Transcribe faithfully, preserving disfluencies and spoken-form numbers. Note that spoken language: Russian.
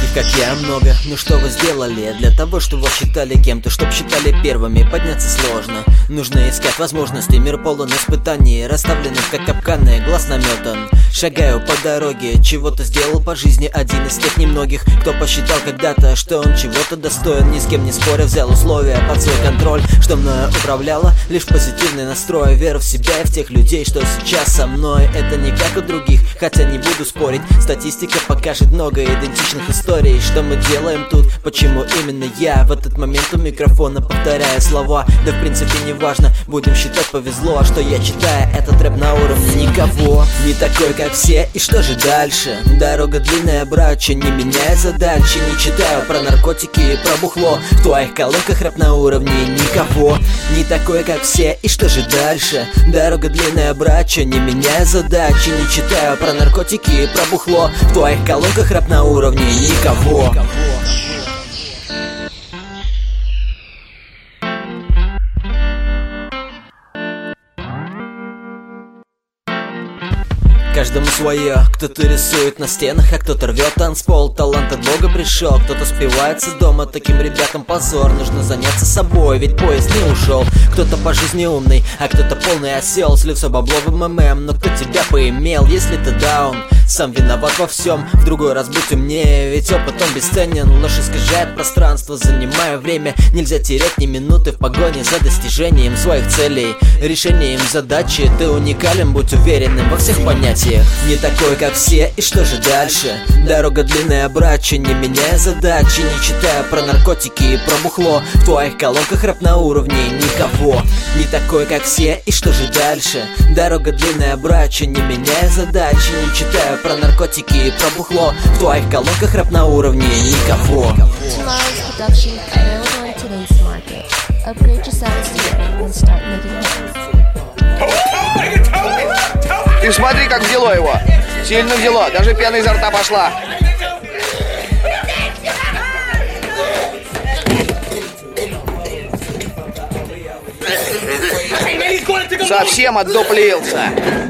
как я, много. Ну что вы сделали для того, чтобы вас считали кем-то, чтоб считали первыми? Подняться сложно, нужно искать возможности. Мир полон испытаний, расставленных как капканы, глаз наметан. Шагаю по дороге, чего-то сделал по жизни. Один из тех немногих, кто посчитал когда-то, что он чего-то достоин. Ни с кем не споря, взял условия под свой контроль, что мною управляло лишь позитивный настрой. Веру в себя и в тех людей, что сейчас со мной. Это не как у других, хотя не буду спорить. Статистика покажет много идентичных историй. Что мы делаем тут, почему именно я в этот момент у микрофона повторяю слова. Да в принципе не важно, будем считать повезло. А что я читаю этот рэп на уровне никого. Не такой как все, и что же дальше? Дорога длинная, братча, не меняя задачи. Не читаю про наркотики и про бухло. В твоих колонках рэп на уровне никого. Не такой как все, и что же дальше? Дорога длинная, братча, не меняя задачи. Не читаю про наркотики и про бухло. В твоих колонках рэп на уровне никого. Каждому свое, кто-то рисует на стенах, а кто-то рвет танцпол. Талант от Бога пришел, кто-то спивается дома. Таким ребятам позор, нужно заняться собой, ведь поезд не ушел. Кто-то по жизни умный, а кто-то полный осел. Слился бабло в МММ, но кто тебя поимел, если ты даун? Сам виноват во всем, в другой раз будь умнее, ведь опыт он бесценен. Ложь искажает пространство, занимая время. Нельзя терять ни минуты в погоне за достижением своих целей, решением задачи. Ты уникален, будь уверенным во всех понятиях. Не такой как все, и что же дальше? Дорога длинная, братча, не меняя задачи. Не читая про наркотики и про бухло. В твоих колонках рэп на уровне никого. Не такой как все, и что же дальше? Дорога длинная, братча, не меняя задачи. Не читая про наркотики и про бухло. В твоих колонках рэп на уровне никого. Ты смотри, как взяло его. Сильно взяло, даже пена изо рта пошла. Совсем отдуплился.